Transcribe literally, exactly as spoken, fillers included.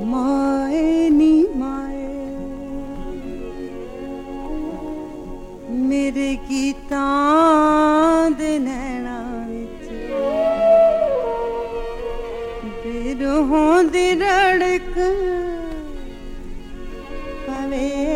माए नी माए मेरे गीतां दे नैना विच बिरहों दी रड़क पवे